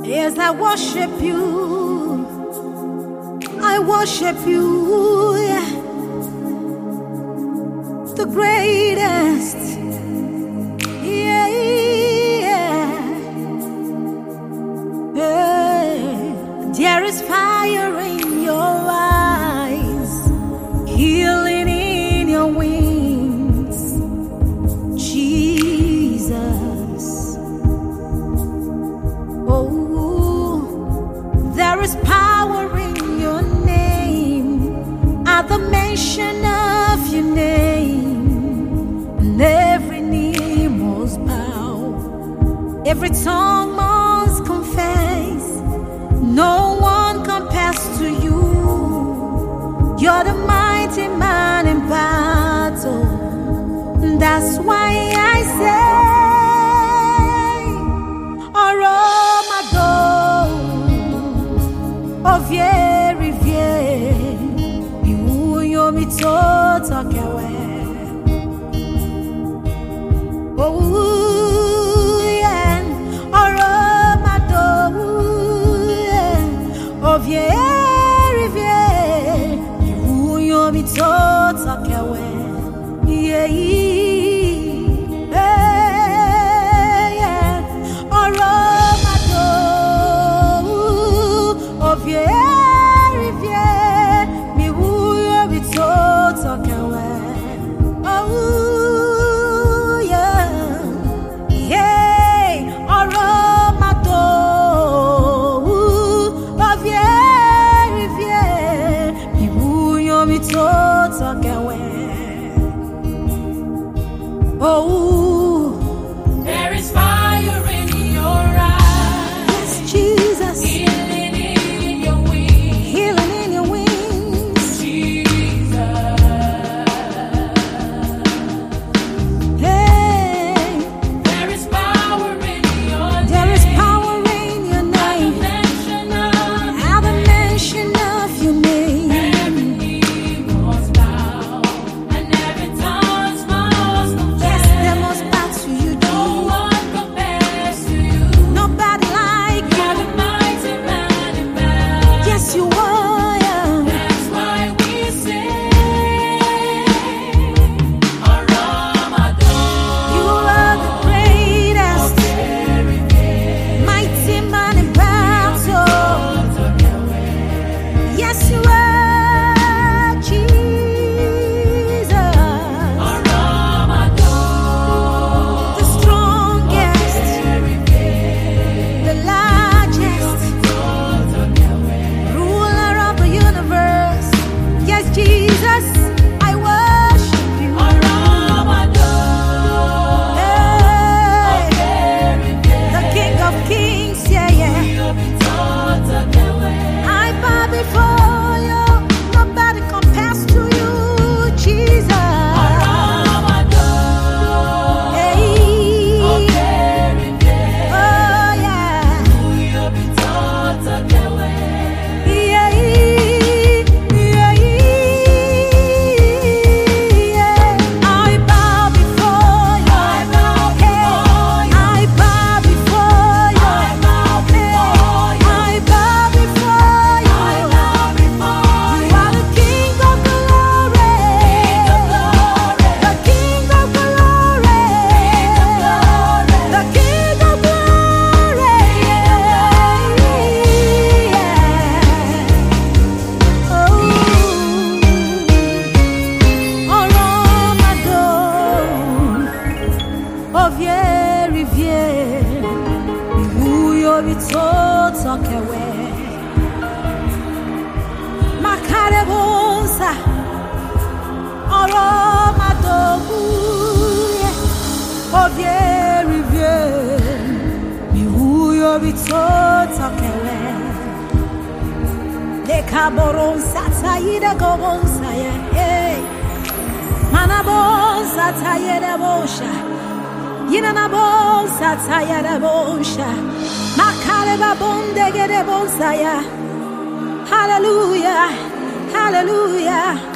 Yes, I worship you. I worship you. Yeah. The greatest. Yeah, yeah. Yeah. There is fire in your eyes, healing in your wings, Jesus. Oh, there is power in your name, at the mention of your name, and every knee must bow, every tongue must confess, no one compares to you. You're the mighty man in battle. That's why I say, Oromado, Ovie Rivier, Iwuyo Mitoto Kewe. Oh, yeah, Oromado, Ovie Rivier, Iwuyo Mitoto Kewe. Yeah, yeah, Oromado, Ovie Rivier, Miwuyo Mitoto Kewe. Oh, yeah, yeah, Oromado, Ovie Rivier, Miwuyo Mitoto Kewe. Oh, there is fire in your eyes. yes, Jesus. Healing in your wings. Healing in your wings. Jesus. Hey, There is power in your name. there is power in your name. At the mention At the mention of of your name, every knee must bow, and every tongue must confess. yes, they must bow to you, No Jesus. one compares to you. Nobody like You're you. the mighty man in battle. Yes, you are. Yeah. That's why we say, Oromado. You are the greatest, mighty man in battle. Yes, you are, Jesus. The strongest, the largest, ruler of the universe. Yes, Jesus, I worship you. Hey, the King of Kings, yeah, yeah. I bow before you. Nobody compares to you, Jesus. Hey, oh yeah. I bow before you. I bow before you. I bow before you. You are the King of glory. The King of glory. The King of glory. Ovie Rivier, Iwuyo Mitoto Kewe. Makare bonsa, Oromado, Ovie Rivier, Iwuyo Mitoto Kewe. Lekaboronsa tayida gobonsa ye, manabonsa tayida bosha. Yinana bonsa tayada bonsha, makareba bonde gede bonsa ya. Hallelujah, hallelujah.